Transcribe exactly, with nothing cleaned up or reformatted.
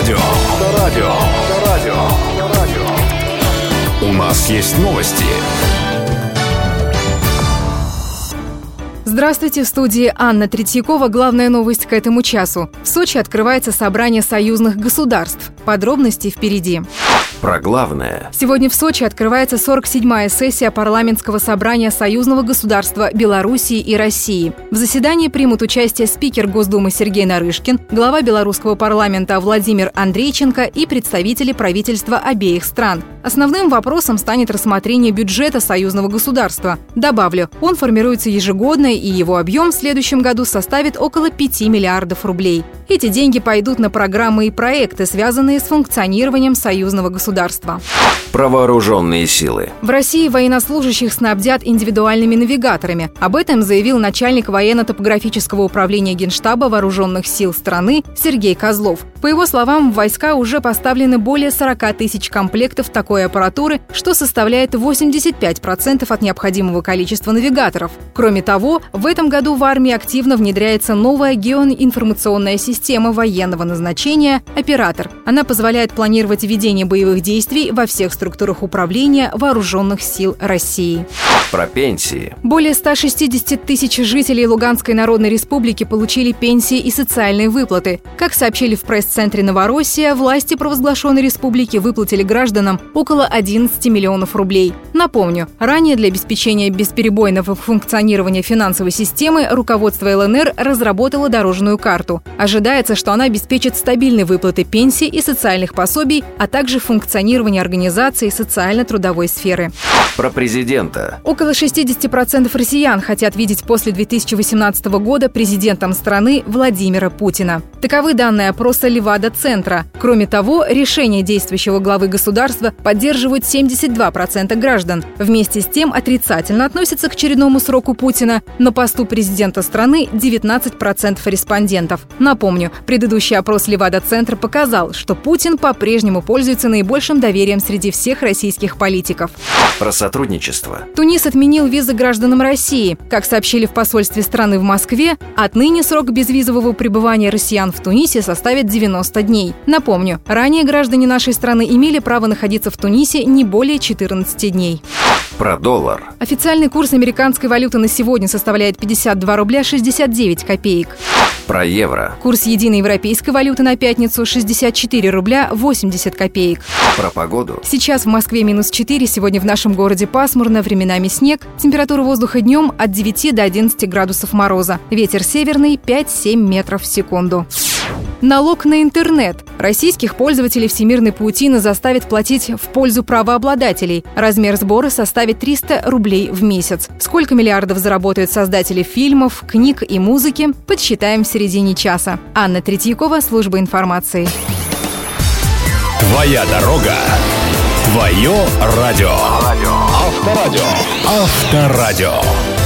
Авторадио. Авторадио. Авторадио. У нас есть новости. Здравствуйте, в студии Анна Третьякова. Главная новость к этому часу. В Сочи открывается собрание союзных государств. Подробности впереди. Про главное. Сегодня в Сочи открывается сорок седьмая сессия парламентского собрания союзного государства Белоруссии и России. В заседании примут участие спикер Госдумы Сергей Нарышкин, глава белорусского парламента Владимир Андрейченко и представители правительства обеих стран. Основным вопросом станет рассмотрение бюджета союзного государства. Добавлю, он формируется ежегодно, и его объем в следующем году составит около пяти миллиардов рублей. Эти деньги пойдут на программы и проекты, связанные с функционированием союзного государства. Про вооруженные силы. В России военнослужащих снабдят индивидуальными навигаторами. Об этом заявил начальник военно-топографического управления Генштаба вооруженных сил страны Сергей Козлов. По его словам, в войска уже поставлены более сорока тысяч комплектов такой аппаратуры, что составляет восемьдесят пять процентов от необходимого количества навигаторов. Кроме того, в этом году в армии активно внедряется новая геоинформационная система военного назначения «Оператор». Она позволяет планировать ведение боевых действий во всех структурах управления вооруженных сил России. Про пенсии. Более ста шестидесяти тысяч жителей Луганской Народной Республики получили пенсии и социальные выплаты. Как сообщили в пресс-центре «Новороссия», власти провозглашенной республики выплатили гражданам около одиннадцати миллионов рублей. Напомню, ранее для обеспечения бесперебойного функционирования финансовой системы руководство ЛНР разработало дорожную карту. Ожидается, что она обеспечит стабильные выплаты пенсий и социальных пособий, а также функционирование организаций социально-трудовой сферы. Про президента. Около шестидесяти процентов россиян хотят видеть после две тысячи восемнадцатого года президентом страны Владимира Путина. Таковы данные опроса Левада-центра. Кроме того, решение действующего главы государства поддерживают семьдесят два процента граждан. Вместе с тем отрицательно относятся к очередному сроку Путина. На посту президента страны девятнадцать процентов респондентов. Напомню, предыдущий опрос Левада-центра показал, что Путин по-прежнему пользуется наибольшим доверием среди всех российских политиков. Про сотрудничество. Тунис отменил визы гражданам России. Как сообщили в посольстве страны в Москве, отныне срок безвизового пребывания россиян в Тунисе составит девяносто дней. Напомню, ранее граждане нашей страны имели право находиться в Тунисе не более четырнадцати дней. Про доллар. Официальный курс американской валюты на сегодня составляет пятьдесят два рубля шестьдесят девять копеек. Про евро. Курс единой европейской валюты на пятницу шестьдесят четыре рубля восемьдесят копеек. Про погоду. Сейчас в Москве минус четыре, сегодня в нашем городе пасмурно, временами снег. Температура воздуха днем от девяти до одиннадцати градусов мороза. Ветер северный пять-семь метров в секунду. Налог на интернет. Российских пользователей всемирной паутины заставит платить в пользу правообладателей. Размер сбора составит триста рублей в месяц. Сколько миллиардов заработают создатели фильмов, книг и музыки, подсчитаем в середине часа. Анна Третьякова, служба информации. Твоя дорога. Твое радио. Авторадио. Авторадио.